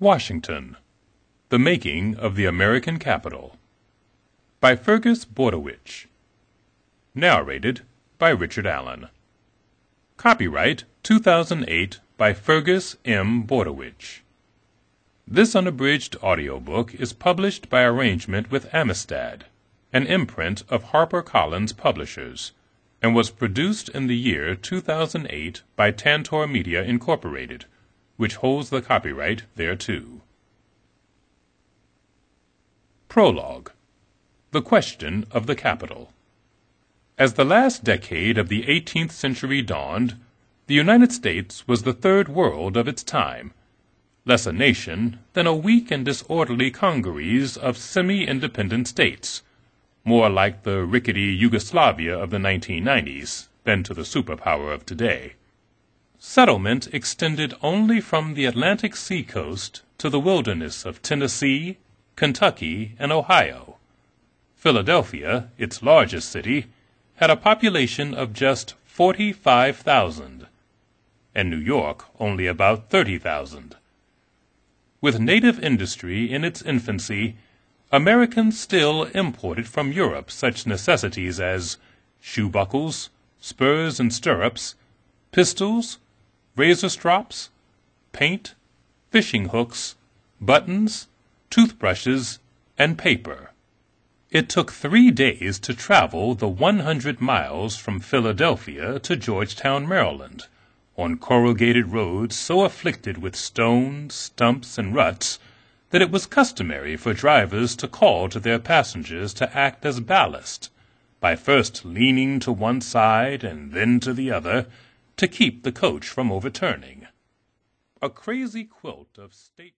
Washington, The Making of the American Capitol, by Fergus Bordewich. Narrated by Richard Allen. Copyright 2008 by Fergus M. Bordewich. This unabridged audiobook is published by arrangement with Amistad, an imprint of HarperCollins Publishers, and was produced in the year 2008 by Tantor Media Incorporated, which holds the copyright thereto. Prologue. The Question of the Capitol. As the last decade of the 18th century dawned, the United States was the third world of its time, less a nation than a weak and disorderly congeries of semi-independent states, more like the rickety Yugoslavia of the 1990s than to the superpower of today. Settlement extended only from the Atlantic seacoast to the wilderness of Tennessee, Kentucky, and Ohio. Philadelphia, its largest city, had a population of just 45,000, and New York only about 30,000. With native industry in its infancy, Americans still imported from Europe such necessities as shoe buckles, spurs and stirrups, pistols, razor strops, paint, fishing hooks, buttons, toothbrushes, and paper. It took 3 days to travel the 100 miles from Philadelphia to Georgetown, Maryland, on corrugated roads so afflicted with stones, stumps, and ruts that it was customary for drivers to call to their passengers to act as ballast, by first leaning to one side and then to the other, to keep the coach from overturning. A crazy quilt of state